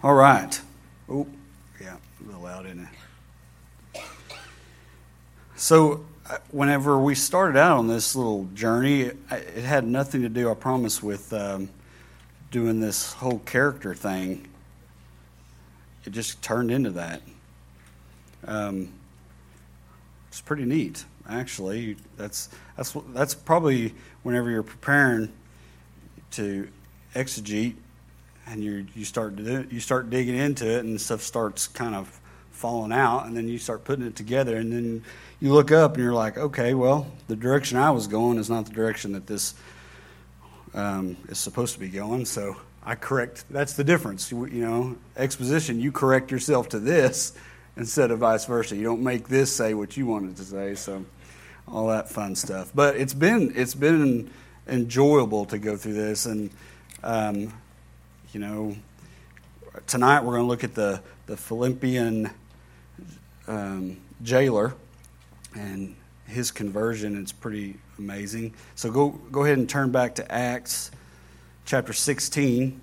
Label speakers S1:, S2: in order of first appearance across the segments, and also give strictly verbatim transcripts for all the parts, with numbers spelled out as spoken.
S1: All right. Oh, yeah, a little loud, isn't it? So, whenever we started out on this little journey, it, it had nothing to do, I promise, with um, doing this whole character thing. It just turned into that. Um, it's pretty neat, actually. That's that's that's probably whenever you're preparing to exegete, and you you start to, you start digging into it, and stuff starts kind of falling out, and then you start putting it together, and then you look up and you're like, okay, well, the direction I was going is not the direction that this um, is supposed to be going. So I correct. That's the difference. You, you know, exposition. You correct yourself to this instead of vice versa. You don't make this say what you wanted to say. So all that fun stuff. But it's been it's been enjoyable to go through this, and um, you know, tonight we're going to look at the the Philippian um, jailer and his conversion. It's pretty amazing. So go go ahead and turn back to Acts chapter sixteen.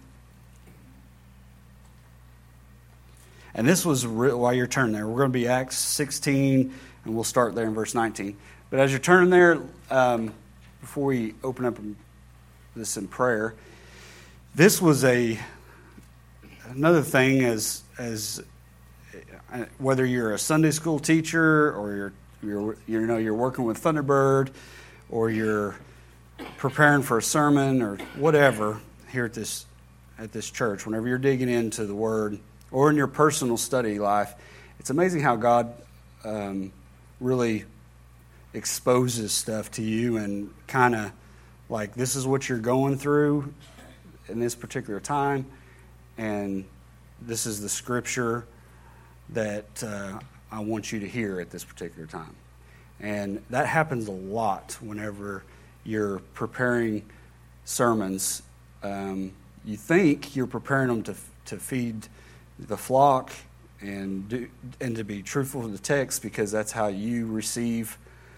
S1: And this was, re- while you're turning there, we're going to be Acts sixteen, and we'll start there in verse nineteen. But as you're turning there, um, before we open up this in prayer, this was a another thing as as whether you're a Sunday school teacher or you're you're you know you're working with Thunderbird or you're preparing for a sermon or whatever here at this at this church, whenever you're digging into the Word or in your personal study life, it's amazing how God um, really exposes stuff to you and kind of like, this is what you're going through in this particular time, and this is the scripture that uh, I want you to hear at this particular time. And that happens a lot whenever you're preparing sermons. Um, you think you're preparing them to to feed the flock and do, and to be truthful to the text, because that's how you receive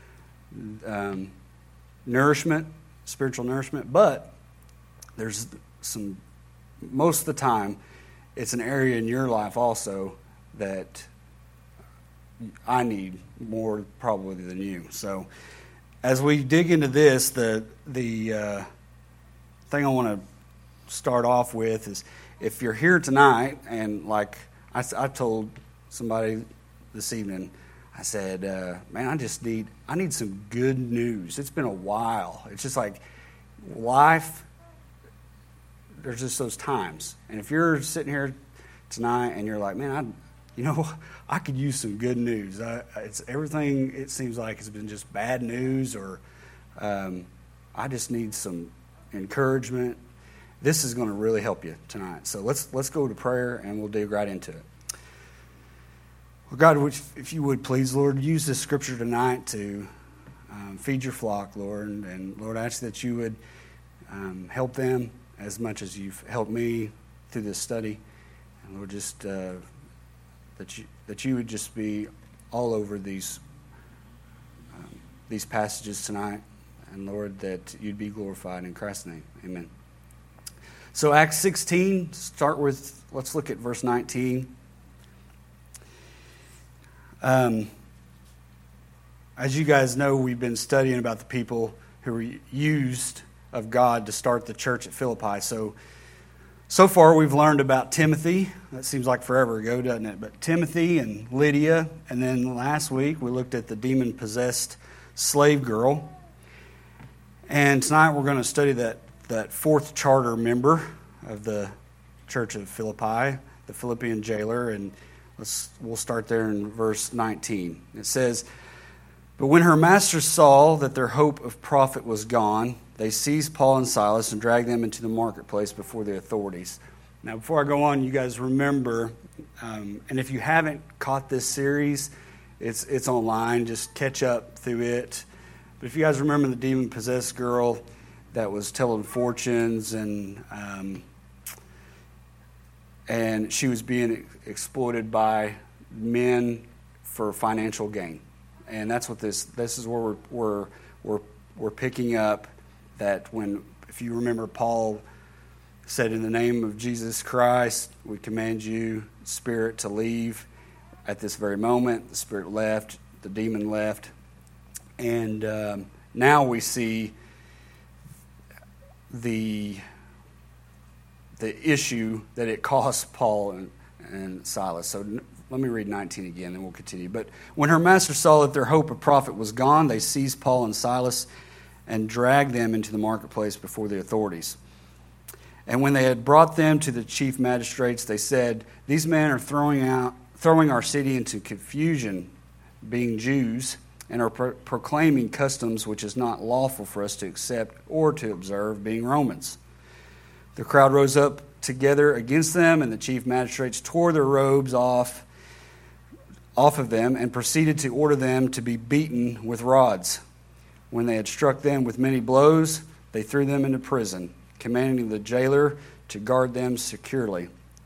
S1: um, nourishment, spiritual nourishment. But there's some, most of the time, it's an area in your life also that I need more probably than you. So as we dig into this, the the uh, thing I want to start off with is, if you're here tonight, and like I, I told somebody this evening, I said, uh, man, I just need, I need some good news. It's been a while. It's just like life, there's just those times. And if you're sitting here tonight and you're like, man, I, you know, I could use some good news. I, it's everything, it seems like it's been just bad news, or um, I just need some encouragement. This is going to really help you tonight. So let's let's go to prayer, and we'll dig right into it. Well, God, if you would please, Lord, use this scripture tonight to um, feed your flock, Lord. And, and Lord, I ask that you would um, help them as much as you've helped me through this study. And Lord, just uh, that you that you would just be all over these um, these passages tonight. And Lord, that you'd be glorified in Christ's name. Amen. So Acts sixteen, start with, let's look at verse nineteen. Um, as you guys know, we've been studying about the people who were used of God to start the church at Philippi. So, so far we've learned about Timothy. That seems like forever ago, doesn't it? But Timothy and Lydia, and then last week we looked at the demon-possessed slave girl. And tonight we're going to study that that fourth charter member of the church of Philippi, the Philippian jailer, and let's we'll start there in verse nineteen. It says, "But when her masters saw that their hope of profit was gone, they seized Paul and Silas and dragged them into the marketplace before the authorities." Now, before I go on, you guys remember, um, and if you haven't caught this series, it's it's online. Just catch up through it. But if you guys remember the demon-possessed girl that was telling fortunes, and um, and she was being exploited by men for financial gain, and that's what this this is where we're we're we're, we're picking up that when, if you remember, Paul said, in the name of Jesus Christ, we command you, spirit, to leave at this very moment. The spirit left, the demon left. And um, now we see the, the issue that it cost Paul and, and Silas. So let me read nineteen again, then we'll continue. But when her masters saw that their hope of profit was gone, they seized Paul and Silas and dragged them into the marketplace before the authorities. And when they had brought them to the chief magistrates, they said, "These men are throwing out, throwing our city into confusion, being Jews, and are pro- proclaiming customs which is not lawful for us to accept or to observe, being Romans." The crowd rose up together against them, and the chief magistrates tore their robes off, off of them and proceeded to order them to be beaten with rods. When they had struck them with many blows, they threw them into prison, commanding the jailer to guard them securely.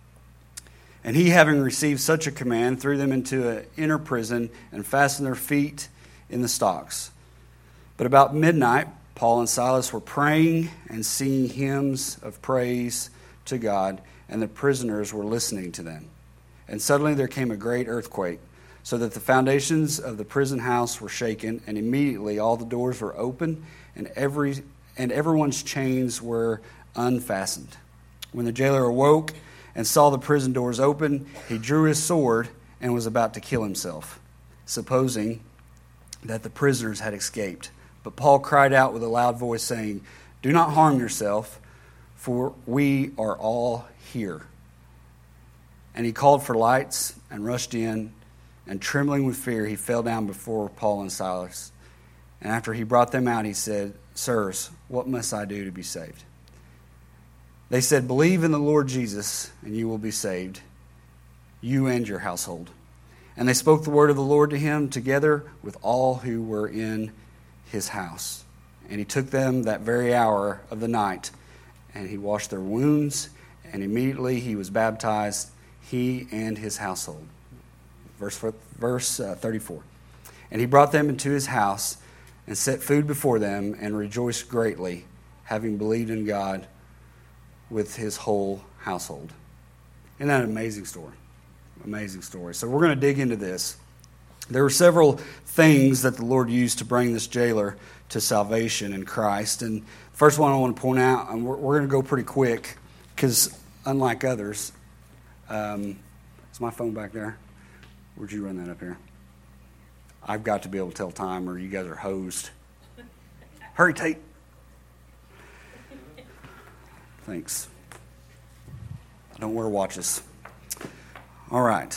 S1: And he, having received such a command, threw them into an inner prison and fastened their feet in the stocks. But about midnight, Paul and Silas were praying and singing hymns of praise to God, and the prisoners were listening to them. And suddenly there came a great earthquake, so that the foundations of the prison house were shaken, and immediately all the doors were open, and every and everyone's chains were unfastened. When the jailer awoke and saw the prison doors open, he drew his sword and was about to kill himself, supposing that the prisoners had escaped. But Paul cried out with a loud voice, saying, "Do not harm yourself, for we are all here." And he called for lights and rushed in, and trembling with fear, he fell down before Paul and Silas. And after he brought them out, he said, "Sirs, what must I do to be saved?" They said, "Believe in the Lord Jesus, and you will be saved, you and your household." And they spoke the word of the Lord to him together with all who were in his house. And he took them that very hour of the night, and he washed their wounds, and immediately he was baptized, he and his household. Verse, verse uh, thirty-four. And he brought them into his house and set food before them and rejoiced greatly, having believed in God with his whole household. Isn't that an amazing story? Amazing story. So we're going to dig into this. There were several things that the Lord used to bring this jailer to salvation in Christ. And first one I want to point out, and we're, we're going to go pretty quick, because unlike others, um, is my phone back there? Where'd you run that up here? I've got to be able to tell time, or you guys are hosed. Hurry, Tate. Thanks. I don't wear watches. All right.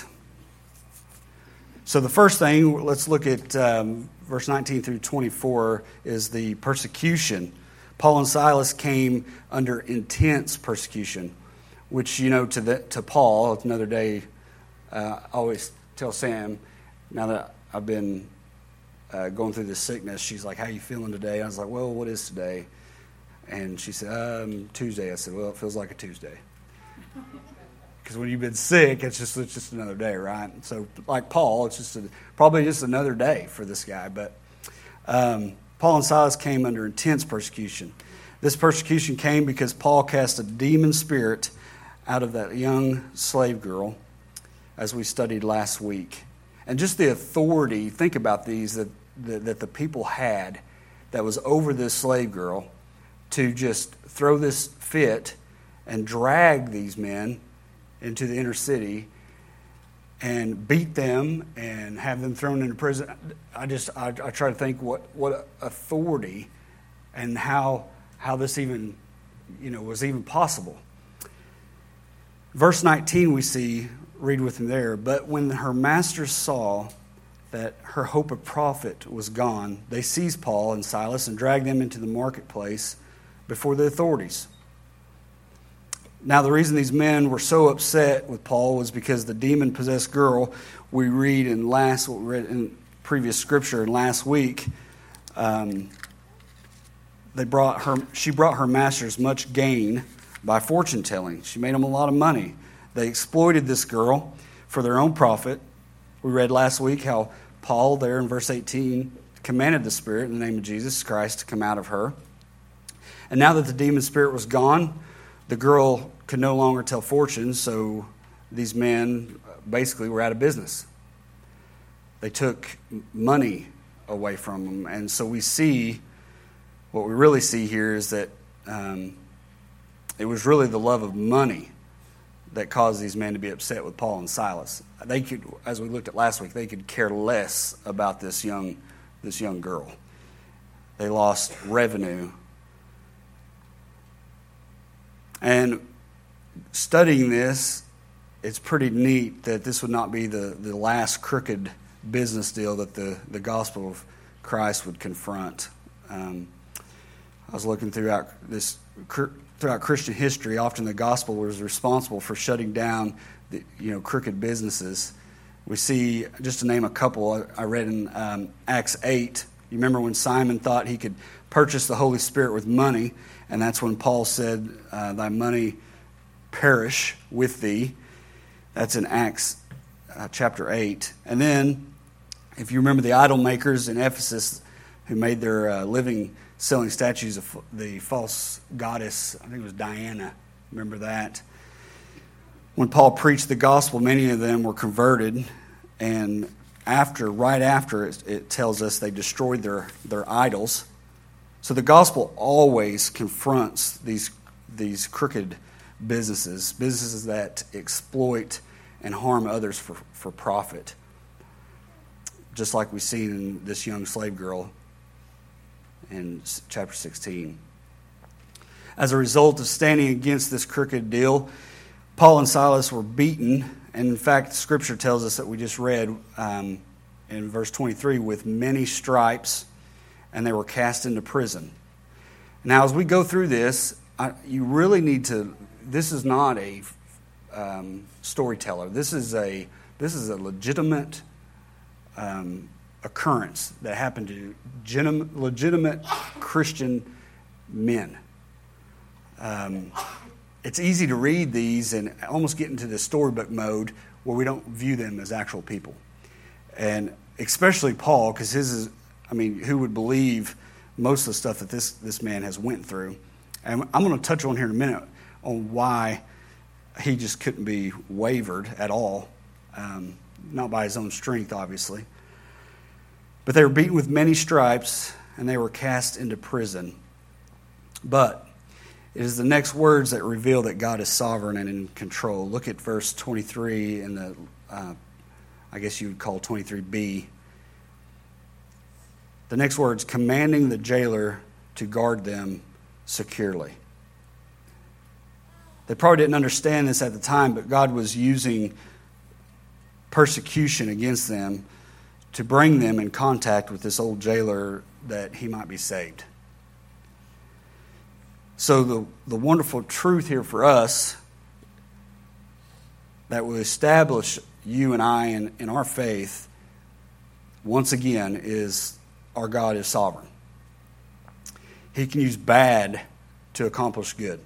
S1: So the first thing, let's look at um, verse nineteen through twenty-four, is the persecution. Paul and Silas came under intense persecution, which, you know, to the, to Paul, it's another day. Uh, I always tell Sam, now that I've been uh, going through this sickness, she's like, "How you feeling today?" I was like, "Well, what is today?" And she said, um, "Tuesday." I said, "Well, it feels like a Tuesday." Because when you've been sick, it's just it's just another day, right? So like Paul, it's just a, probably just another day for this guy. But um, Paul and Silas came under intense persecution. This persecution came because Paul cast a demon spirit out of that young slave girl, as we studied last week. And just the authority, think about these, that, that, that the people had that was over this slave girl to just throw this fit and drag these men into the inner city and beat them and have them thrown into prison. I just, I, I try to think what, what authority and how, how this even, you know, was even possible. Verse nineteen we see, read with me there. But when her masters saw that her hope of profit was gone, they seized Paul and Silas and dragged them into the marketplace before the authorities. Now, the reason these men were so upset with Paul was because the demon-possessed girl we read in last, what we read in previous scripture and last week, um, they brought her. She brought her masters much gain by fortune telling. She made them a lot of money. They exploited this girl for their own profit. We read last week how Paul, there in verse eighteen, commanded the spirit in the name of Jesus Christ to come out of her. And now that the demon spirit was gone, the girl could no longer tell fortunes, so these men basically were out of business. They took money away from them. And so we see, what we really see here is that um, it was really the love of money that caused these men to be upset with Paul and Silas. They could, as we looked at last week, they could care less about this young, this young girl. They lost revenue. And studying this, it's pretty neat that this would not be the, the last crooked business deal that the, the gospel of Christ would confront. Um, I was looking throughout this throughout Christian history. Often the gospel was responsible for shutting down the, you know, crooked businesses. We see, just to name a couple, I, I read in um, Acts eight. You remember when Simon thought he could purchase the Holy Spirit with money, and that's when Paul said, uh, "Thy money perish with thee." That's in Acts uh, chapter eight. And then, if you remember the idol makers in Ephesus who made their uh, living selling statues of the false goddess, I think it was Diana. Remember that? When Paul preached the gospel, many of them were converted, and after, right after, it, it tells us they destroyed their, their idols. So the gospel always confronts these these crooked businesses, businesses that exploit and harm others for, for profit. Just like we see in this young slave girl in chapter sixteen. As a result of standing against this crooked deal, Paul and Silas were beaten. And in fact, Scripture tells us that we just read um, in verse twenty-three, with many stripes, and they were cast into prison. Now, as we go through this, I, you really need to, this is not a um, storyteller. This is a, this is a legitimate um, occurrence that happened to genuine, legitimate Christian men. Um, it's easy to read these and almost get into the storybook mode where we don't view them as actual people. And especially Paul, because his is, I mean, who would believe most of the stuff that this, this man has went through? And I'm going to touch on here in a minute on why he just couldn't be wavered at all, um, not by his own strength, obviously. But they were beaten with many stripes, and they were cast into prison. But it is the next words that reveal that God is sovereign and in control. Look at verse twenty-three in the, uh, I guess you would call twenty-three b. The next words, commanding the jailer to guard them securely. They probably didn't understand this at the time, but God was using persecution against them to bring them in contact with this old jailer that he might be saved. So the, the wonderful truth here for us that will establish you and I in, in our faith, once again, is our God is sovereign. He can use bad to accomplish good.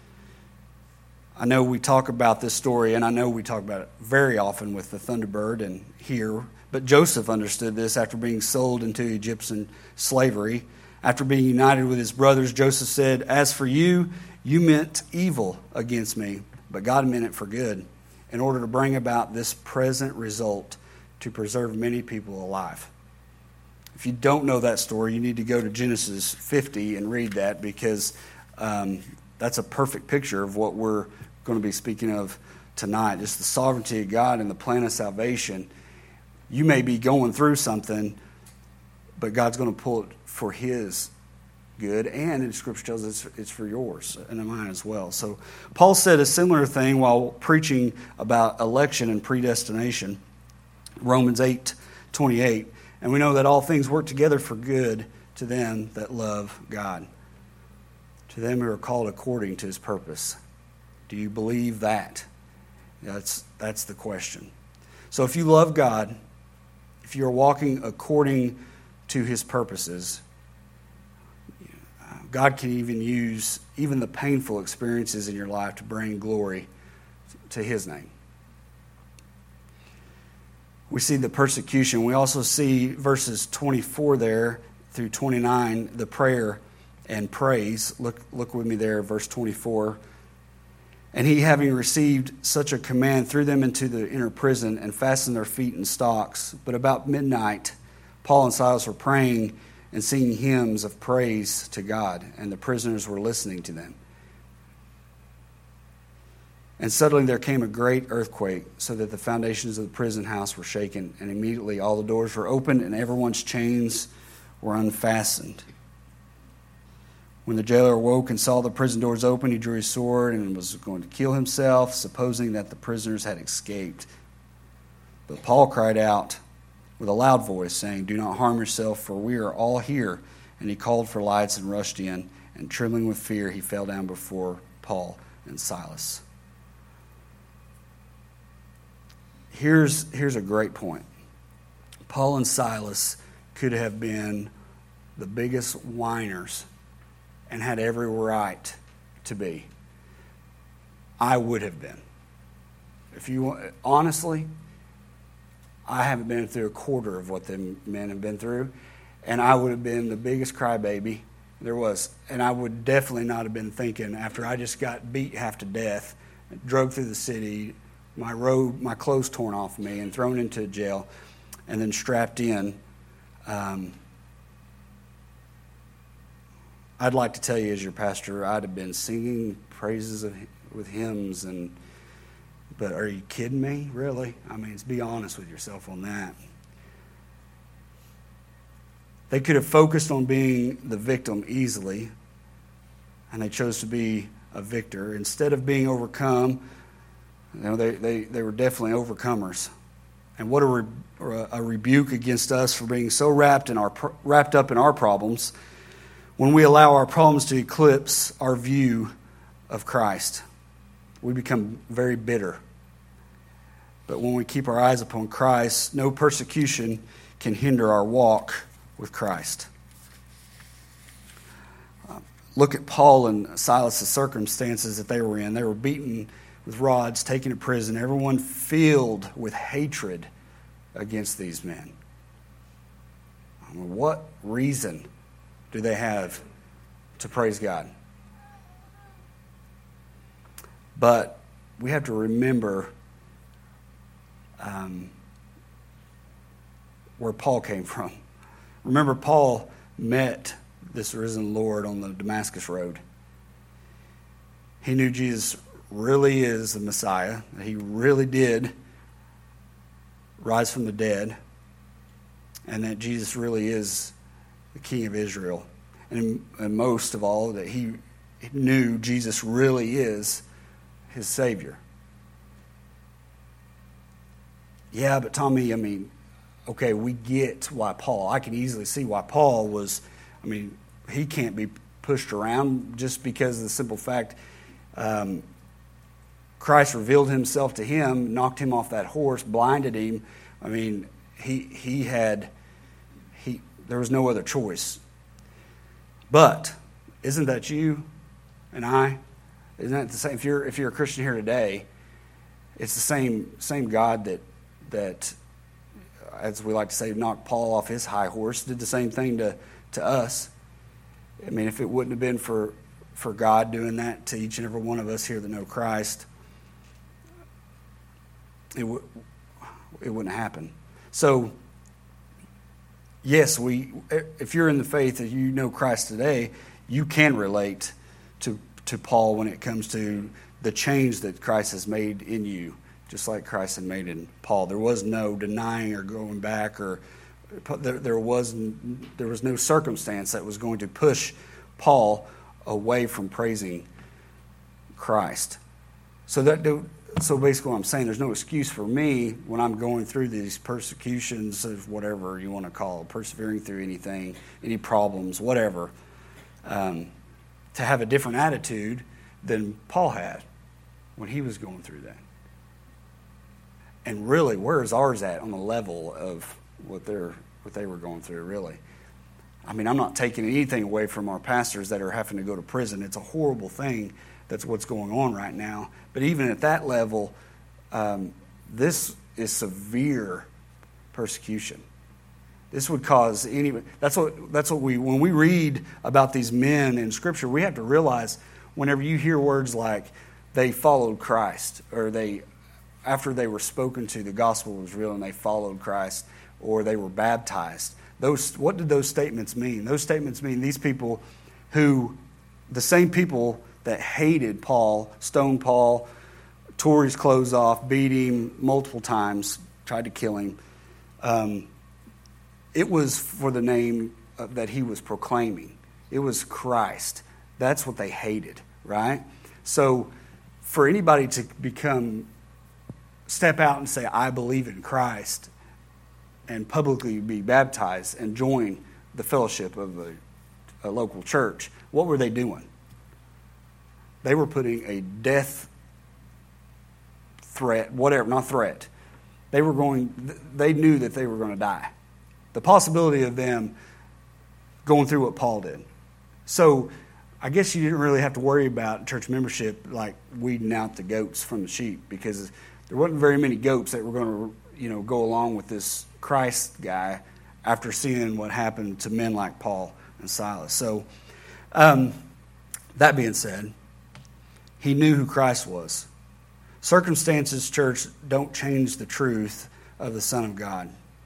S1: I know we talk about this story, and I know we talk about it very often with the Thunderbird and here, but Joseph understood this after being sold into Egyptian slavery. After being united with his brothers, Joseph said, "As for you, you meant evil against me, but God meant it for good, in order to bring about this present result, to preserve many people alive." If you don't know that story, you need to go to Genesis fifty and read that, because um, that's a perfect picture of what we're going to be speaking of tonight. Just the sovereignty of God and the plan of salvation. You may be going through something, but God's going to pull it for His good, and in Scripture tells us it's for yours and mine as well. So Paul said a similar thing while preaching about election and predestination, Romans eight twenty-eight. And we know that all things work together for good to them that love God, to them who are called according to His purpose. Do you believe that? That's, that's the question. So if you love God, if you're walking according to His purposes, God can even use even the painful experiences in your life to bring glory to His name. We see the persecution. We also see verses twenty-four there through twenty-nine, the prayer and praise. Look, look with me there, verse twenty-four. And he, having received such a command, threw them into the inner prison and fastened their feet in stocks. But about midnight, Paul and Silas were praying and singing hymns of praise to God, and the prisoners were listening to them. And suddenly there came a great earthquake, so that the foundations of the prison house were shaken, and immediately all the doors were opened, and everyone's chains were unfastened. When the jailer awoke and saw the prison doors open, he drew his sword and was going to kill himself, supposing that the prisoners had escaped. But Paul cried out with a loud voice, saying, "Do not harm yourself, for we are all here." And he called for lights and rushed in, and trembling with fear, he fell down before Paul and Silas. Here's, here's a great point. Paul and Silas could have been the biggest whiners and had every right to be. I would have been. If you honestly, I haven't been through a quarter of what them men have been through, and I would have been the biggest crybaby there was. And I would definitely not have been thinking, after I just got beat half to death, drugged through the city, my robe, my clothes torn off me, and thrown into jail, and then strapped in. Um, I'd like to tell you, as your pastor, I'd have been singing praises of, with hymns, and but are you kidding me? Really? I mean, be honest with yourself on that. They could have focused on being the victim easily, and they chose to be a victor instead of being overcome. You know, they, they, they were definitely overcomers. And what a, re, a rebuke against us for being so wrapped in our wrapped up in our problems when we allow our problems to eclipse our view of Christ. We become very bitter. But when we keep our eyes upon Christ, no persecution can hinder our walk with Christ. Uh, look at Paul and Silas' circumstances that they were in. They were beaten with rods, taken to prison, everyone filled with hatred against these men. I mean, what reason do they have to praise God? But we have to remember um, where Paul came from. Remember, Paul met this risen Lord on the Damascus Road. He knew Jesus really is the Messiah. He really did rise from the dead, and that Jesus really is the King of Israel. And, and most of all, that he knew Jesus really is his Savior. Yeah, but Tommy, I mean, okay, we get why Paul, I can easily see why Paul was, I mean, he can't be pushed around just because of the simple fact um, Christ revealed himself to him, knocked him off that horse, blinded him. I mean, he he had, he there was no other choice. But isn't that you and I? Isn't that the same? If you're if you're a Christian here today, it's the same same God that that, as we like to say, knocked Paul off his high horse, did the same thing to, to us. I mean, if it wouldn't have been for for God doing that to each and every one of us here that know Christ, it would it wouldn't happen. So, yes, we. If you're in the faith that you know Christ today, you can relate to to Paul when it comes to the change that Christ has made in you, just like Christ had made in Paul. There was no denying or going back, or there, there was there was no circumstance that was going to push Paul away from praising Christ. So that so basically, what I'm saying, there's no excuse for me when I'm going through these persecutions of whatever you want to call it, persevering through anything, any problems, whatever, um, to have a different attitude than Paul had when he was going through that. And really, where is ours at on the level of what they're what they were going through, really? I mean, I'm not taking anything away from our pastors that are having to go to prison. It's a horrible thing. That's what's going on right now. But even at that level, um, this is severe persecution. This would cause any. That's what. That's what we. When we read about these men in Scripture, we have to realize whenever you hear words like they followed Christ, or they, after they were spoken to, the gospel was real and they followed Christ, or they were baptized. Those, what did those statements mean? Those statements mean these people who, the same people that hated Paul, stoned Paul, tore his clothes off, beat him multiple times, tried to kill him. Um, it was for the name of, that he was proclaiming. It was Christ. That's what they hated, right? So for anybody to become, step out and say, I believe in Christ, and publicly be baptized and join the fellowship of a, a local church, what were they doing? They were putting a death threat, whatever, not threat. They were going, they knew that they were going to die. The possibility of them going through what Paul did. So I guess you didn't really have to worry about church membership like weeding out the goats from the sheep, because there wasn't very many goats that were going to, you know, go along with this Christ guy after seeing what happened to men like Paul and Silas. So um, that being said, he knew who Christ was. Circumstances, church, don't change the truth of the Son of God.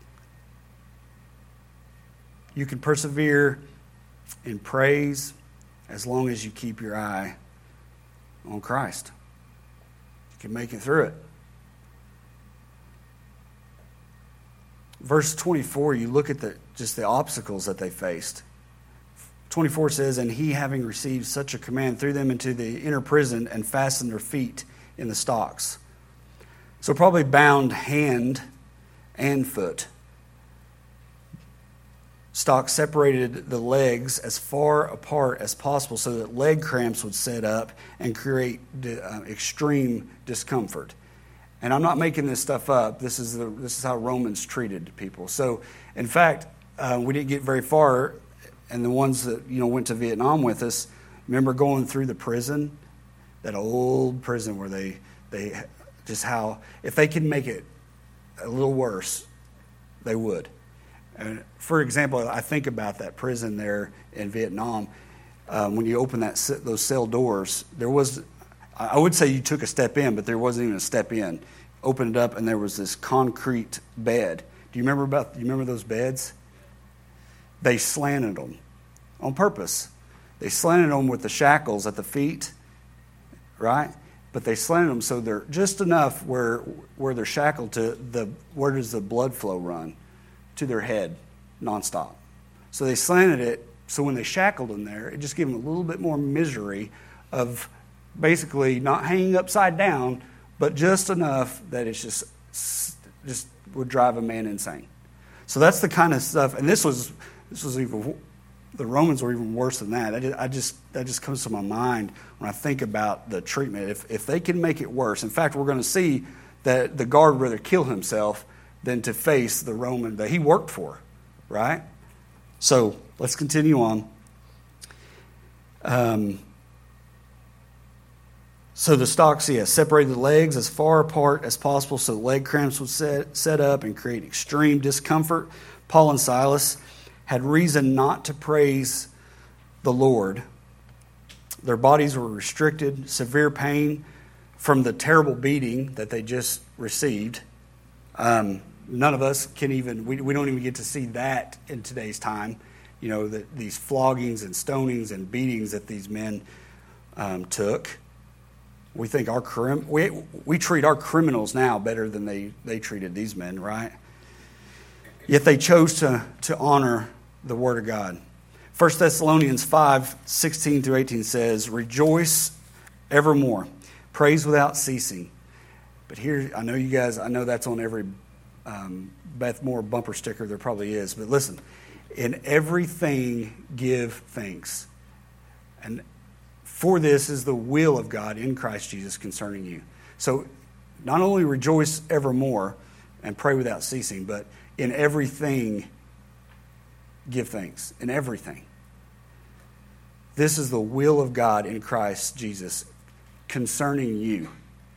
S1: You can persevere in praise as long as you keep your eye on Christ. You can make it through it. Verse twenty-four, you look at the just the obstacles that they faced. twenty-four says, and he, having received such a command, threw them into the inner prison and fastened their feet in the stocks. So probably bound hand and foot. Stocks separated the legs as far apart as possible so that leg cramps would set up and create uh, extreme discomfort. And I'm not making this stuff up. This is the, this is how Romans treated people. So, in fact, uh, we didn't get very far, and the ones that you know went to Vietnam with us, remember going through the prison, that old prison where they they just how if they could make it a little worse, they would. And for example, I think about that prison there in Vietnam. Um, when you open that those cell doors, there was, I would say you took a step in, but there wasn't even a step in. Opened it up, and there was this concrete bed. Do you remember about? Do you remember those beds? They slanted them on purpose. They slanted them with the shackles at the feet, right? But they slanted them so they're just enough where where they're shackled to the where does the blood flow run to their head nonstop. So they slanted it so when they shackled them there, it just gave them a little bit more misery of basically not hanging upside down, but just enough that it's just just would drive a man insane. So that's the kind of stuff. And this was this was even the Romans were even worse than that. I just, I just that just comes to my mind when I think about the treatment. If if they can make it worse, in fact, we're going to see that the guard would rather kill himself than to face the Roman that he worked for, right? So let's continue on. Um, so the stocks, yeah, separated the legs as far apart as possible so leg cramps would set, set up and create extreme discomfort. Paul and Silas had reason not to praise the Lord. Their bodies were restricted, severe pain from the terrible beating that they just received. Um, none of us can even, we, we don't even get to see that in today's time. You know, the, these floggings and stonings and beatings that these men um, took. We think our crim- we we treat our criminals now better than they, they treated these men, right? Yet they chose to, to honor the Word of God. First Thessalonians five, sixteen through eighteen says, rejoice evermore, praise without ceasing. But here, I know you guys, I know that's on every um, Beth Moore bumper sticker, there probably is. But listen, in everything give thanks. And for this is the will of God in Christ Jesus concerning you. So not only rejoice evermore and pray without ceasing, but in everything give thanks. In everything. This is the will of God in Christ Jesus concerning you.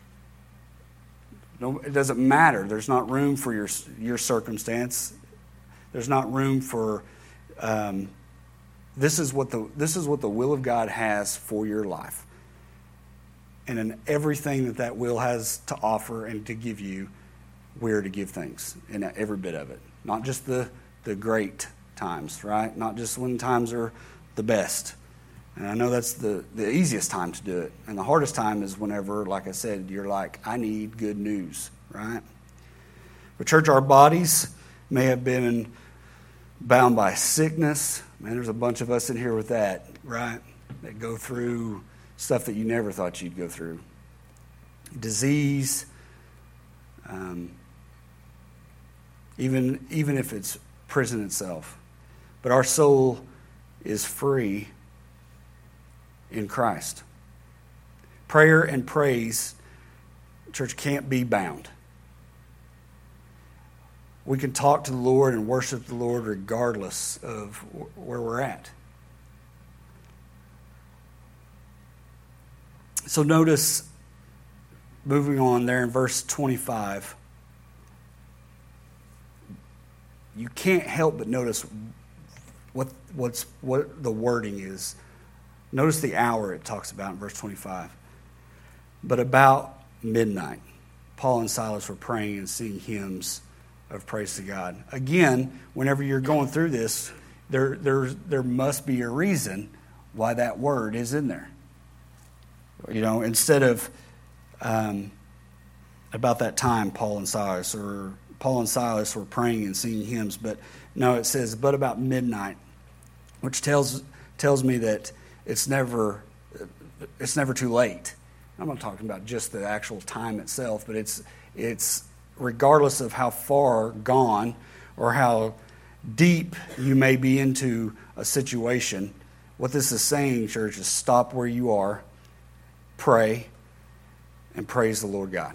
S1: No, it doesn't matter. There's not room for your your circumstance. There's not room for. Um, this is what the this is what the will of God has for your life. And in everything that that will has to offer and to give you, we're to give thanks in every bit of it. Not just the, the great times, right? Not just when times are the best. And I know that's the, the easiest time to do it. And the hardest time is whenever, like I said, you're like, I need good news, right? But church, our bodies may have been bound by sickness. Man, there's a bunch of us in here with that, right? That go through stuff that you never thought you'd go through. Disease, um, even, even if it's prison itself. But our soul is free in Christ. Prayer and praise, church, can't be bound. We can talk to the Lord and worship the Lord regardless of where we're at. So notice, moving on there in verse twenty-five, you can't help but notice what what's what the wording is. Notice the hour it talks about in verse twenty-five. But about midnight, Paul and Silas were praying and singing hymns of praise to God. Again, whenever you're going through this, there, there, there must be a reason why that word is in there. You know, instead of um, about that time, Paul and Silas, or Paul and Silas were praying and singing hymns, but no, it says, but about midnight, which tells tells me that it's never it's never too late. I'm not talking about just the actual time itself, but it's it's regardless of how far gone or how deep you may be into a situation. What this is saying, church, is stop where you are, pray, and praise the Lord God.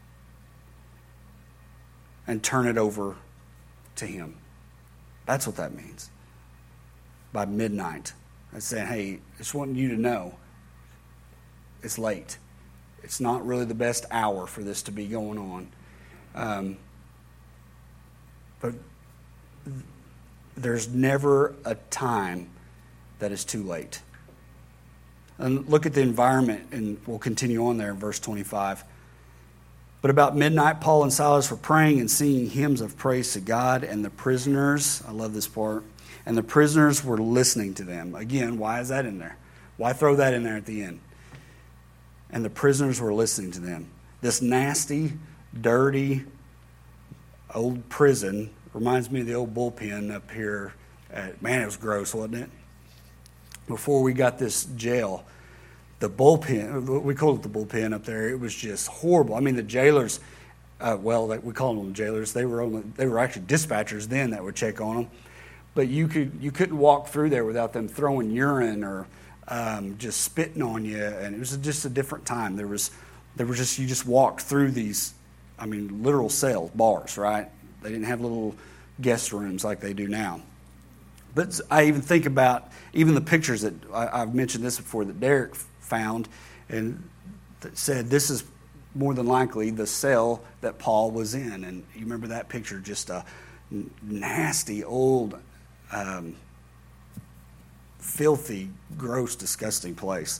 S1: And turn it over to Him. That's what that means. By midnight. That's saying, hey, I just want you to know it's late. It's not really the best hour for this to be going on. Um, but there's never a time that is too late. And look at the environment, and we'll continue on there in verse twenty-five. But about midnight, Paul and Silas were praying and singing hymns of praise to God, and the prisoners, I love this part, and the prisoners were listening to them. Again, why is that in there? Why throw that in there at the end? And the prisoners were listening to them. This nasty, dirty, old prison reminds me of the old bullpen up here. At, man, it was gross, wasn't it? Before we got this jail, the bullpen, we called it the bullpen up there, it was just horrible. I mean, the jailers, uh, well, we called them jailers. They were only, they were actually dispatchers then that would check on them. But you could you couldn't walk through there without them throwing urine or um, just spitting on you, and it was just a different time. There was there was just you just walked through these, I mean, literal cells, bars, right? They didn't have little guest rooms like they do now. But I even think about even the pictures that I, I've mentioned this before that Derek found, and that said this is more than likely the cell that Paul was in. And you remember that picture, just a nasty, old, um, filthy, gross, disgusting place.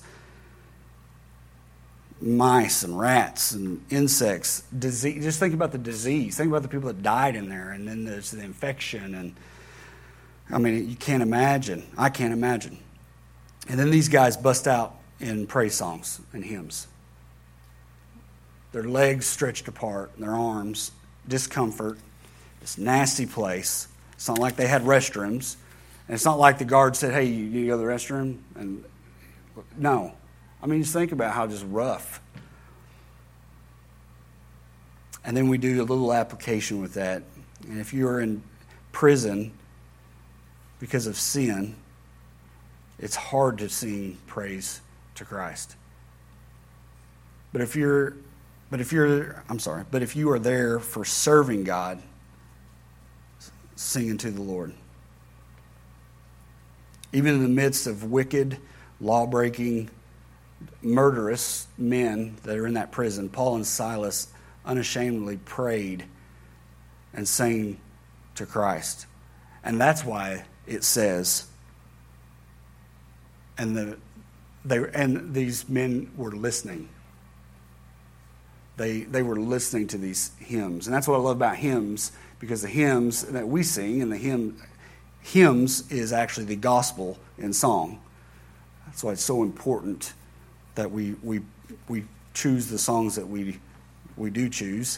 S1: Mice and rats and insects, disease. Just think about the disease. Think about the people that died in there, and then there's the infection. And I mean, you can't imagine. I can't imagine. And then these guys bust out in praise songs and hymns. Their legs stretched apart, their arms, discomfort, this nasty place. It's not like they had restrooms. And it's not like the guard said, hey, you need to go to the restroom? And no. I mean, just think about how just rough. And then we do a little application with that. And if you're in prison because of sin, it's hard to sing praise to Christ. But if you're, but if you're, I'm sorry, but if you are there for serving God, singing to the Lord. Even in the midst of wicked, law-breaking, murderous men that are in that prison, Paul and Silas unashamedly prayed and sang to Christ. And that's why it says, and the they and these men were listening. They they were listening to these hymns. And that's what I love about hymns, because the hymns that we sing and the hymn hymns is actually the gospel in song. That's why it's so important that we we we choose the songs that we we do choose.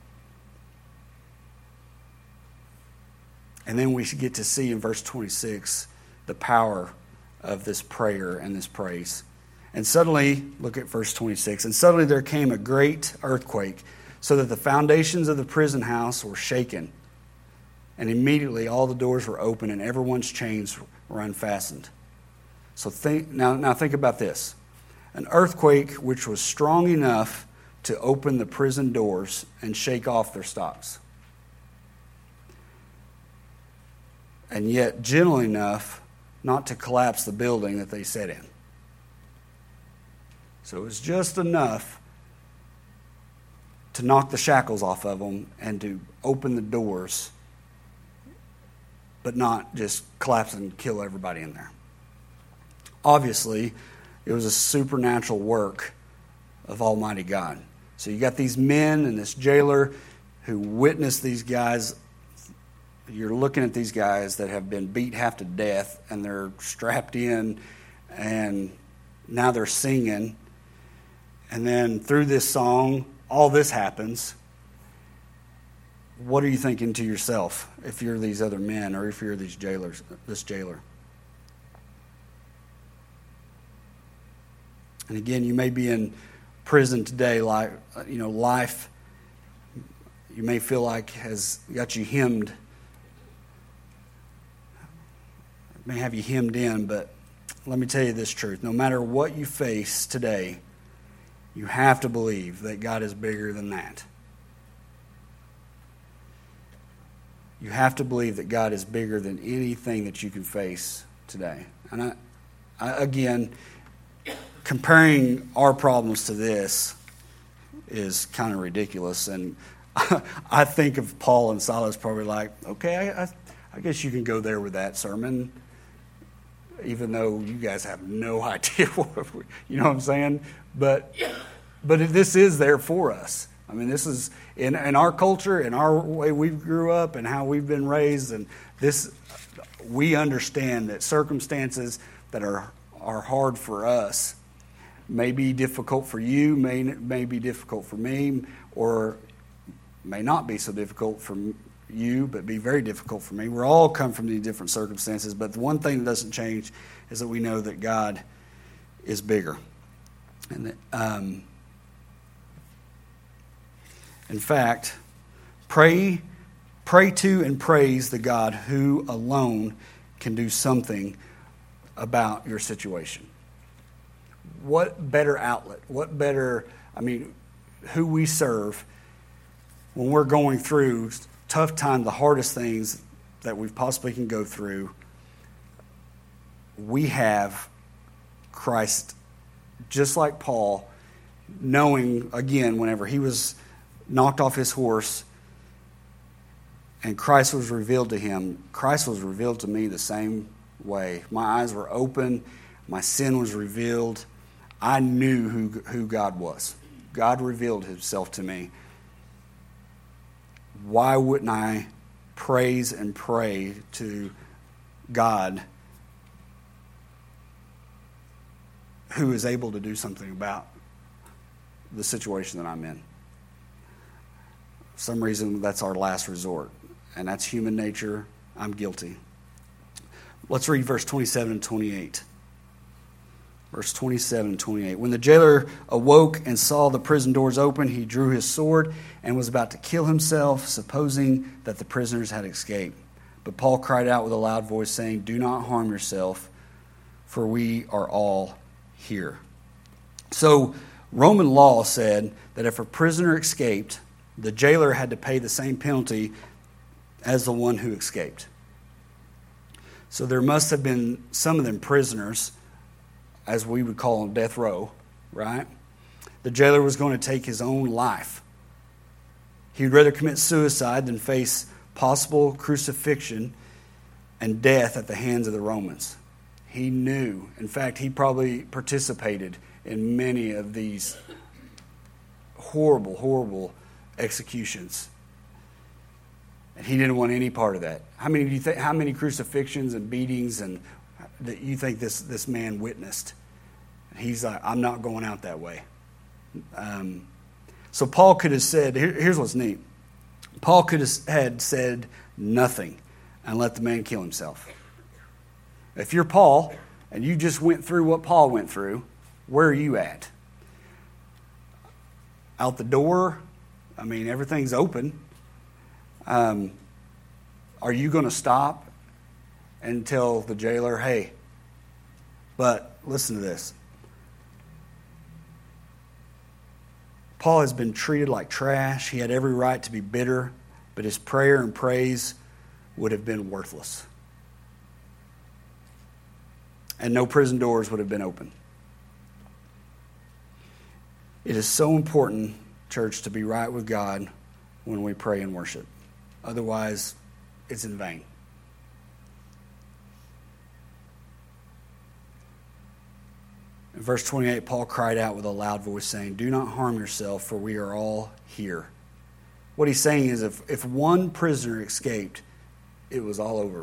S1: And then we get to see in verse twenty-six the power of this prayer and this praise. And suddenly, look at verse twenty-six, and suddenly there came a great earthquake, so that the foundations of the prison house were shaken. And immediately all the doors were open and everyone's chains were unfastened. So think now, now think about this. An earthquake which was strong enough to open the prison doors and shake off their stocks. And yet gentle enough not to collapse the building that they sat in. So it was just enough to knock the shackles off of them and to open the doors, but not just collapse and kill everybody in there. Obviously, it was a supernatural work of Almighty God. So you got these men and this jailer who witnessed these guys. You're looking at these guys that have been beat half to death, and they're strapped in, and now they're singing. And then through this song, all this happens. What are you thinking to yourself if you're these other men, or if you're these jailers, this jailer? And again, you may be in prison today, like you know, life. You may feel like has got you hemmed. It may have you hemmed in, but let me tell you this truth: no matter what you face today, you have to believe that God is bigger than that. You have to believe that God is bigger than anything that you can face today. And I, I, again, comparing our problems to this is kind of ridiculous. And I think of Paul and Silas probably like, okay, I, I, I guess you can go there with that sermon, even though you guys have no idea what we, you know what I'm saying? But but this is there for us. I mean, this is in, in our culture, in our way we grew up and how we've been raised, and this, we understand that circumstances that are, are hard for us may be difficult for you, may, may be difficult for me, or may not be so difficult for you, but be very difficult for me. We're all come from these different circumstances, but the one thing that doesn't change is that we know that God is bigger. And that, um, in fact, pray, pray to and praise the God who alone can do something about your situation. What better outlet? What better, I mean, who we serve when we're going through tough time, the hardest things that we possibly can go through, we have Christ, just like Paul, knowing, again, whenever he was knocked off his horse and Christ was revealed to him, Christ was revealed to me the same way. My eyes were open. My sin was revealed. I knew who, who God was. God revealed himself to me. Why wouldn't I praise and pray to God who is able to do something about the situation that I'm in? For some reason, that's our last resort, and that's human nature. I'm guilty. Let's read verse twenty-seven and twenty-eight. Verse twenty-seven and twenty-eight. When the jailer awoke and saw the prison doors open, he drew his sword and was about to kill himself, supposing that the prisoners had escaped. But Paul cried out with a loud voice, saying, "Do not harm yourself, for we are all here." So Roman law said that if a prisoner escaped, the jailer had to pay the same penalty as the one who escaped. So there must have been some of them prisoners, as we would call them, death row, right? The jailer was going to take his own life. He'd rather commit suicide than face possible crucifixion and death at the hands of the Romans. He knew. In fact, he probably participated in many of these horrible, horrible executions. And he didn't want any part of that. How many do you think? How many crucifixions and beatings and that you think this this man witnessed? He's like, I'm not going out that way. Um, so Paul could have said, here, here's what's neat. Paul could have had said nothing and let the man kill himself. If you're Paul and you just went through what Paul went through, where are you at? Out the door? I mean, everything's open. Um, are you going to stop and tell the jailer, hey, but listen to this. Paul has been treated like trash. He had every right to be bitter, but his prayer and praise would have been worthless. And no prison doors would have been open. It is so important, church, to be right with God when we pray and worship. Otherwise, it's in vain. In verse twenty-eight, Paul cried out with a loud voice, saying, "Do not harm yourself, for we are all here." What he's saying is if, if one prisoner escaped, it was all over.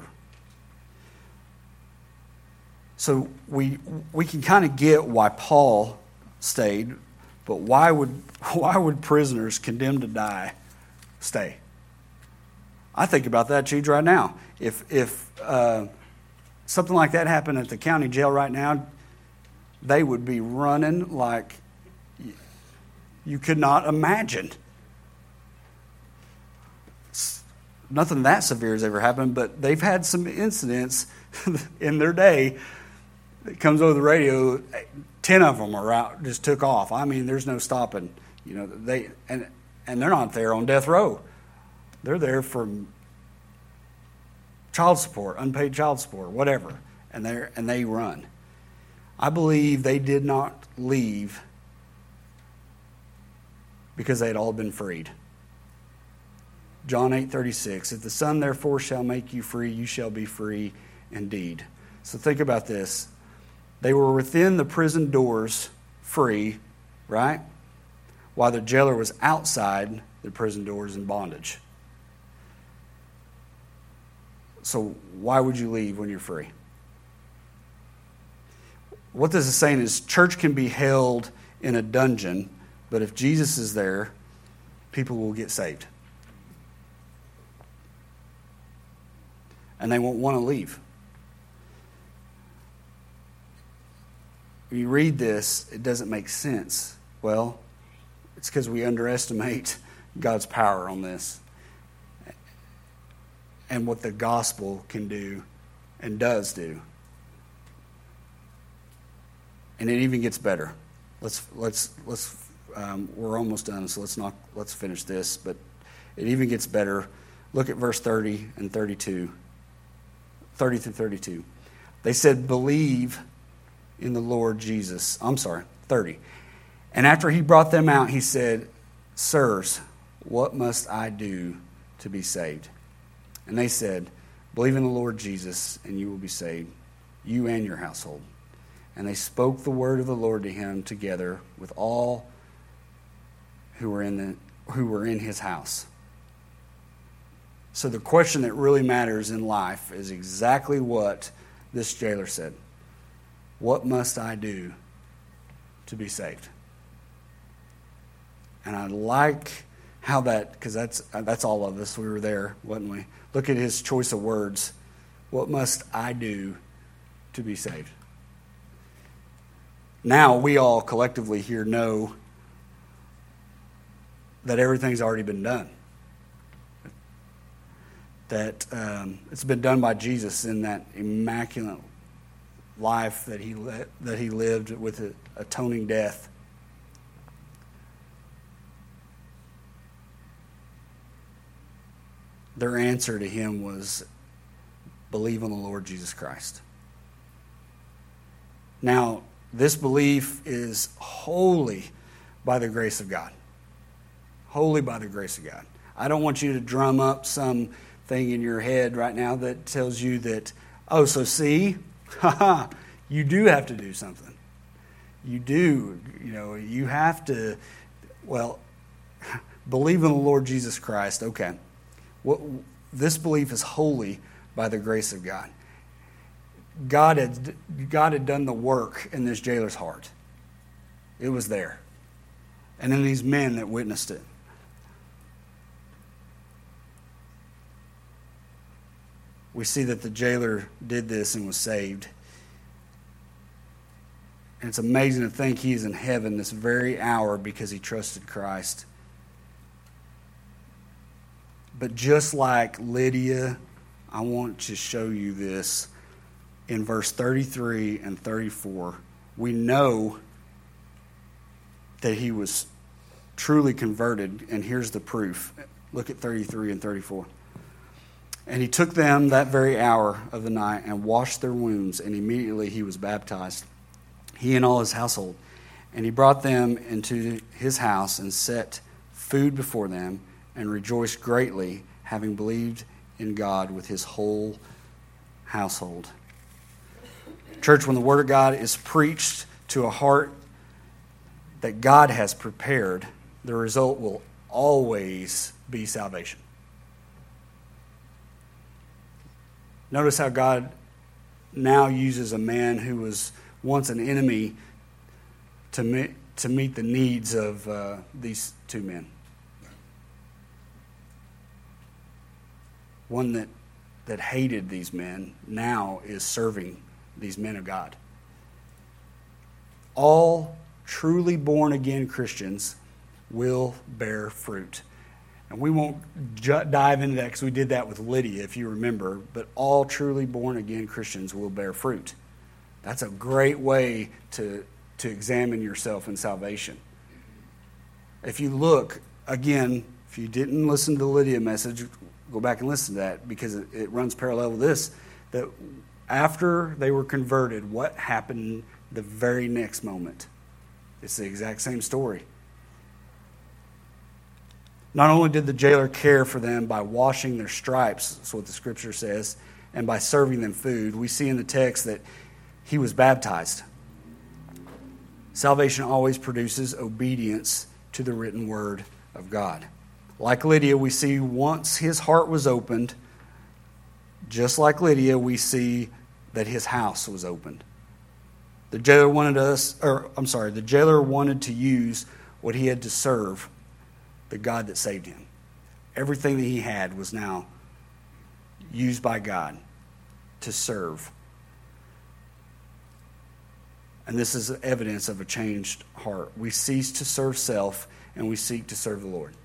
S1: So we we can kind of get why Paul stayed, but why would why would prisoners condemned to die stay? I think about that, Cheech, right now. If if uh, something like that happened at the county jail right now, they would be running like you could not imagine. Nothing that severe has ever happened, but they've had some incidents in their day that comes over the radio. Ten of them are out, just took off. I mean, there's no stopping. You know, they and and they're not there on death row. They're there for child support, unpaid child support, whatever, and they and they run. I believe they did not leave because they had all been freed. John eight thirty-six, if the Son therefore shall make you free, you shall be free indeed. So think about this. They were within the prison doors free, right? While the jailer was outside the prison doors in bondage. So why would you leave when you're free? What this is saying is church can be held in a dungeon, but if Jesus is there, people will get saved. And they won't want to leave. When you read this, it doesn't make sense. Well, it's because we underestimate God's power on this and what the gospel can do and does do. And it even gets better. Let's let's let's. Um, we're almost done, so let's not let's finish this. But it even gets better. Look at verse thirty and thirty-two. thirty through thirty-two. They said, "Believe in the Lord Jesus." I'm sorry, thirty. And after he brought them out, he said, "Sirs, what must I do to be saved?" And they said, "Believe in the Lord Jesus, and you will be saved, you and your household." And they spoke the word of the Lord to him together with all who were in the who were in his house. So the question that really matters in life is exactly what this jailer said. What must I do to be saved? And I like how that, because that's that's all of us. We were there, wasn't we? Look at his choice of words. What must I do to be saved? Now we all collectively here know that everything's already been done. That um, it's been done by Jesus in that immaculate life that he le- that he lived with an atoning death. Their answer to him was, believe on the Lord Jesus Christ. Now, this belief is wholly by the grace of God. Wholly by the grace of God. I don't want you to drum up some thing in your head right now that tells you that, oh, so see, haha, you do have to do something. You do, you know, you have to, well, Believe in the Lord Jesus Christ. Okay. What, this belief is wholly by the grace of God. God had, God had done the work in this jailer's heart. It was there. And in these men that witnessed it. We see that the jailer did this and was saved. And it's amazing to think he is in heaven this very hour because he trusted Christ. But just like Lydia, I want to show you this in verse thirty-three and thirty-four. We know that he was truly converted, and here's the proof. Look at thirty-three and thirty-four. And he took them that very hour of the night and washed their wounds, and immediately he was baptized, he and all his household. And he brought them into his house and set food before them, and rejoiced greatly, having believed in God with his whole household. Church, when the Word of God is preached to a heart that God has prepared, the result will always be salvation. Notice how God now uses a man who was once an enemy to meet, to meet the needs of uh, these two men. One that, that hated these men now is serving these men of God. All truly born-again Christians will bear fruit. And we won't ju- dive into that because we did that with Lydia, if you remember. But all truly born-again Christians will bear fruit. That's a great way to, to examine yourself in salvation. If you look, again, if you didn't listen to the Lydia message, go back and listen to that because it, it runs parallel with this. That after they were converted, what happened the very next moment? It's the exact same story. Not only did the jailer care for them by washing their stripes, that's what the scripture says, and by serving them food, we see in the text that he was baptized. Salvation always produces obedience to the written word of God. Like Lydia, we see once his heart was opened, just like Lydia, we see that his house was opened. The jailer wanted us, or I'm sorry, the jailer wanted to use what he had to serve the God that saved him. Everything that he had was now used by God to serve. And this is evidence of a changed heart. We cease to serve self and we seek to serve the Lord.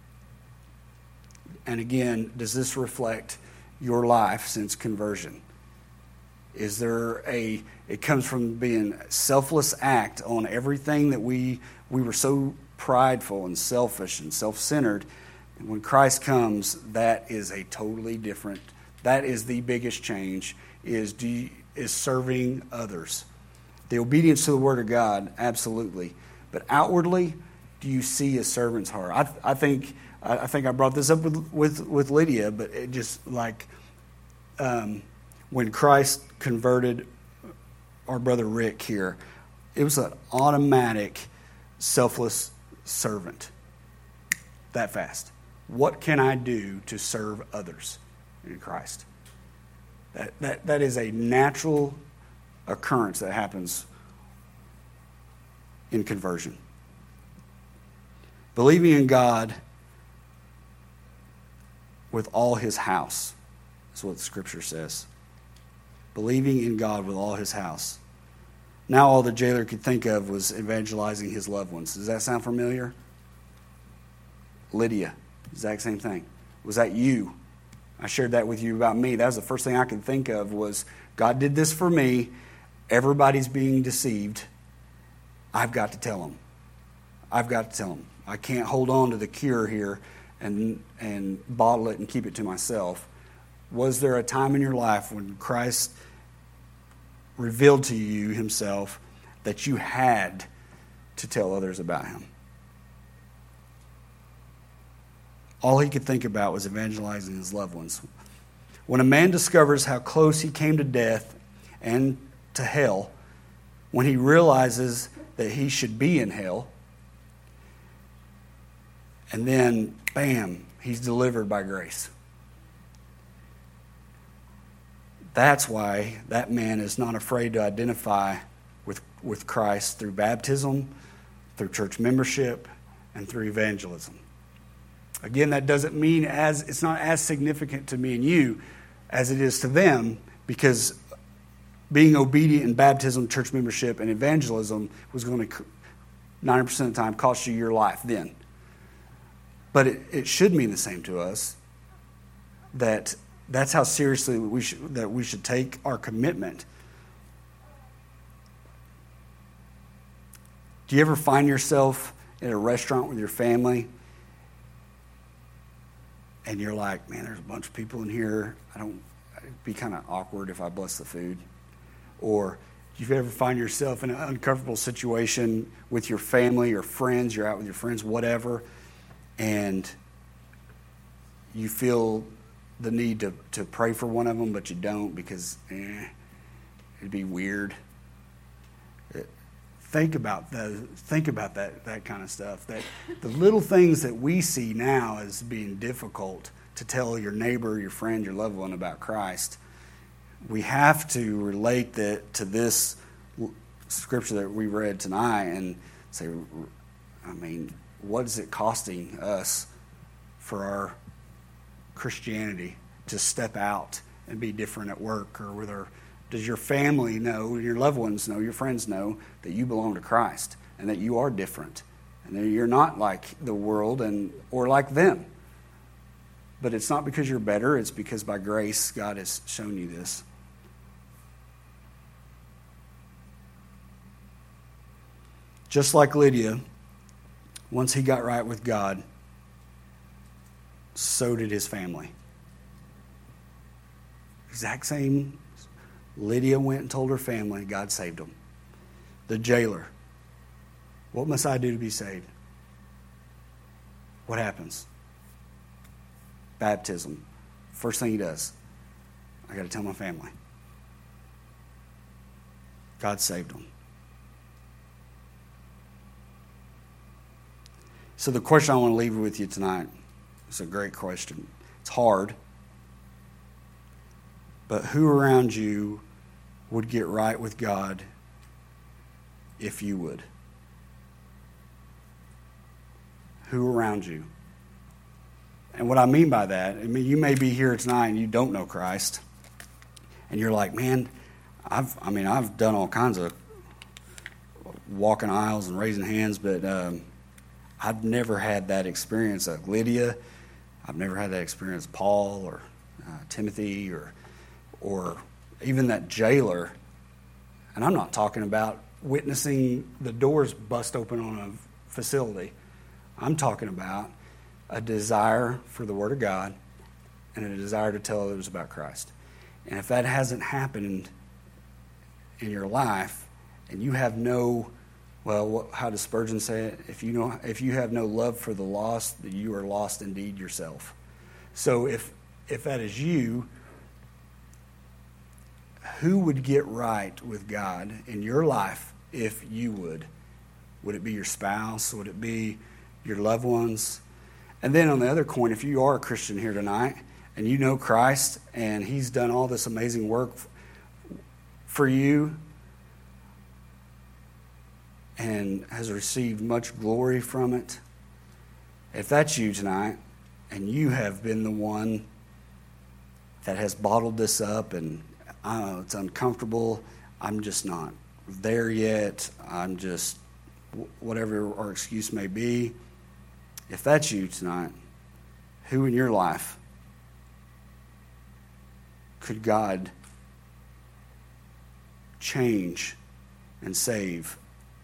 S1: And again, does this reflect your life since conversion? Is there a, it comes from being a selfless act on everything that we, we were so prideful and selfish and self-centered. And when Christ comes, that is a totally different, that is the biggest change, is, do you, is serving others. The obedience to the Word of God, absolutely. But outwardly, do you see a servant's heart? I, I think I think I brought this up with, with, with Lydia, but it just like um, when Christ converted our brother Rick here, it was an automatic, selfless servant. That fast. What can I do to serve others in Christ? That that that is a natural occurrence that happens in conversion. Believing in God with all his house is what the scripture says. Believing in God with all his house. Now all the jailer could think of was evangelizing his loved ones. Does that sound familiar? Lydia, exact same thing. Was that you? I shared that with you about me. That was the first thing I could think of was, God did this for me. Everybody's being deceived. I've got to tell them. I've got to tell them. I can't hold on to the cure here and and bottle it and keep it to myself. Was there a time in your life when Christ revealed to you himself that you had to tell others about him? All he could think about was evangelizing his loved ones. When a man discovers how close he came to death and to hell, when he realizes that he should be in hell, And then, bam, he's delivered by grace. That's why that man is not afraid to identify with, with Christ through baptism, through church membership, and through evangelism. Again, that doesn't mean as it's not as significant to me and you as it is to them, because being obedient in baptism, church membership, and evangelism was going to ninety percent of the time cost you your life then. But it, it should mean the same to us, that that's how seriously we should, that we should take our commitment. Do you ever find yourself in a restaurant with your family and you're like, man, there's a bunch of people in here. I don't, it'd be kind of awkward if I bless the food. Or do you ever find yourself in an uncomfortable situation with your family or friends, you're out with your friends, whatever, and you feel the need to, to pray for one of them, but you don't because eh, it'd be weird. Think about the think about that that kind of stuff. That the little things that we see now as being difficult to tell your neighbor, your friend, your loved one about Christ, we have to relate that to this scripture that we read tonight and say, I mean, what is it costing us for our Christianity to step out and be different at work or with our Does your family know, your loved ones know, your friends know that you belong to Christ and that you are different and that you're not like the world and or like them? But it's not because you're better, it's because by grace God has shown you this. Just like Lydia, once he got right with God, so did his family. Exact same. Lydia went and told her family, God saved them. The jailer, what must I do to be saved? What happens? Baptism. First thing he does, I got to tell my family. God saved them. So the question I want to leave with you tonight is a great question. It's hard. But who around you would get right with God if you would? Who around you? And what I mean by that, I mean, you may be here tonight and you don't know Christ. And you're like, man, I've, I mean, I've done all kinds of walking aisles and raising hands, but um, I've never had that experience of Lydia. I've never had that experience of Paul or uh, Timothy or or even that jailer. And I'm not talking about witnessing the doors bust open on a facility. I'm talking about a desire for the Word of God and a desire to tell others about Christ. And if that hasn't happened in your life, and you have no, well, what, how does Spurgeon say it? If you know, if you have no love for the lost, you are lost indeed yourself. So if if that is you, who would get right with God in your life if you would? Would it be your spouse? Would it be your loved ones? And then on the other coin, if you are a Christian here tonight and you know Christ and He's done all this amazing work for you and has received much glory from it, if that's you tonight and you have been the one that has bottled this up and I don't know, it's uncomfortable, I'm just not there yet, I'm just, whatever our excuse may be. If that's you tonight, who in your life could God change and save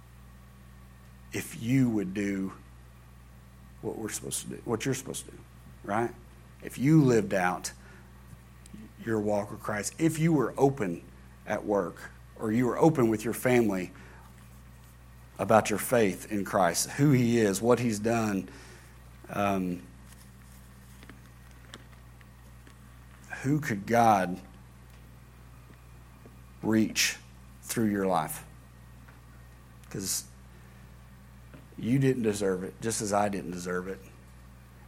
S1: if you would do what we're supposed to do, what you're supposed to do, right? If you lived out your walk with Christ, if you were open at work or you were open with your family about your faith in Christ, who He is, what He's done, um, who could God reach through your life? Because you didn't deserve it, just as I didn't deserve it.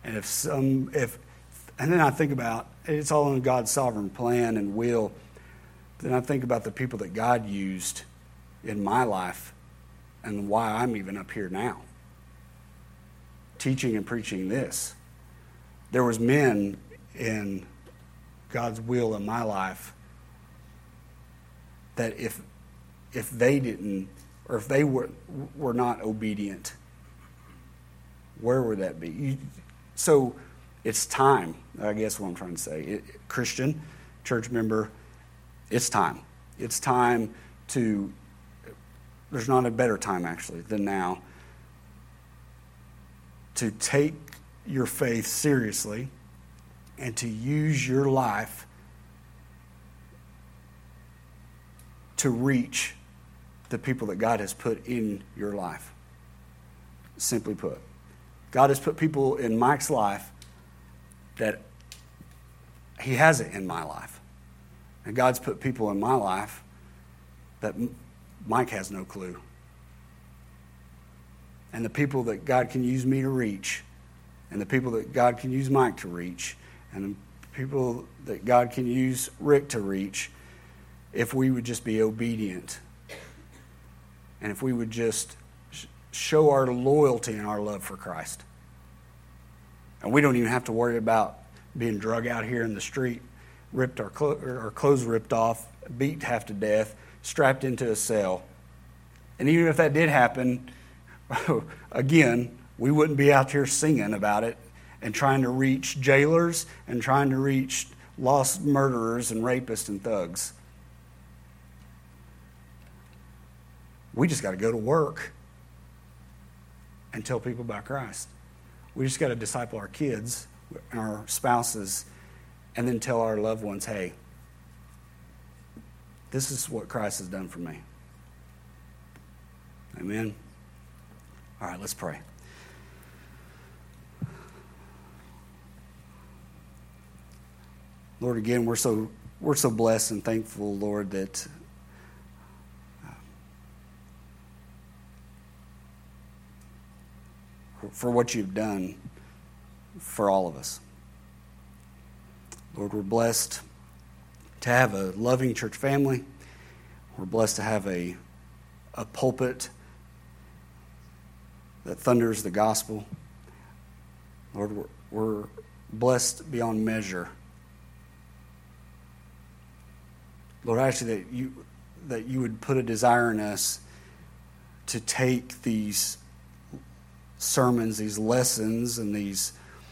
S1: And if some, if, and then I think about, it's all in God's sovereign plan and will. Then I think about the people that God used in my life and why I'm even up here now, teaching and preaching this. There was men in God's will in my life that if if they didn't, or if they were were not obedient, where would that be? You, so it's time, I guess what I'm trying to say. It, Christian, church member, it's time. It's time to, there's not a better time actually than now, to take your faith seriously and to use your life to reach the people that God has put in your life. Simply put, God has put people in Mike's life that he hasn't in my life. And God's put people in my life that Mike has no clue. And the people that God can use me to reach, and the people that God can use Mike to reach, and the people that God can use Rick to reach, if we would just be obedient. And if we would just show our loyalty and our love for Christ. And we don't even have to worry about being drug out here in the street, ripped our, clo- our clothes ripped off, beat half to death, strapped into a cell. And even if that did happen, again, we wouldn't be out here singing about it and trying to reach jailers and trying to reach lost murderers and rapists and thugs. We just got to go to work and tell people about Christ. We just got to disciple our kids and our spouses and then tell our loved ones, hey, this is what Christ has done for me. Amen. All right, let's pray. Lord, again, we're so we're so blessed and thankful, Lord, that for what you've done for all of us. Lord, we're blessed to have a loving church family. We're blessed to have a, a pulpit that thunders the gospel. Lord, we're, we're blessed beyond measure. Lord, I ask you that you, that you would put a desire in us to take these sermons, these lessons, and these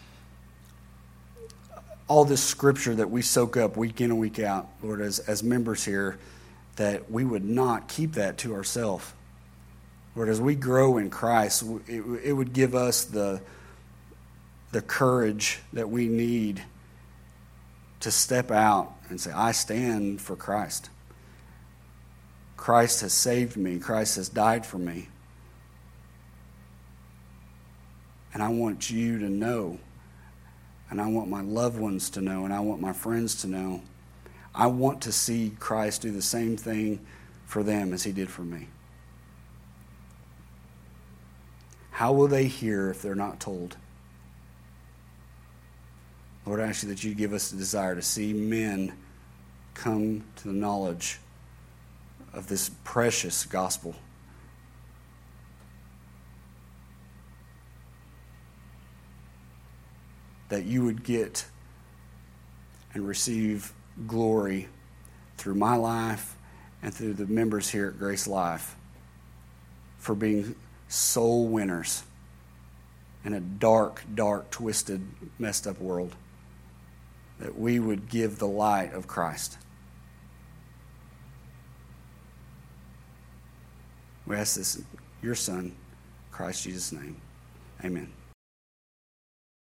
S1: all this scripture that we soak up week in and week out, Lord, as, as members here, that we would not keep that to ourselves. Lord, as we grow in Christ, it, it would give us the, the courage that we need to step out and say, I stand for Christ. Christ has saved me. Christ has died for me. And I want you to know, and I want my loved ones to know, and I want my friends to know. I want to see Christ do the same thing for them as he did for me. How will they hear if they're not told? Lord, I ask you that you give us the desire to see men come to the knowledge of this precious gospel. That you would get and receive glory through my life and through the members here at Grace Life for being soul winners in a dark, dark, twisted, messed up world. That we would give the light of Christ. We ask this in your Son, Christ Jesus' name. Amen.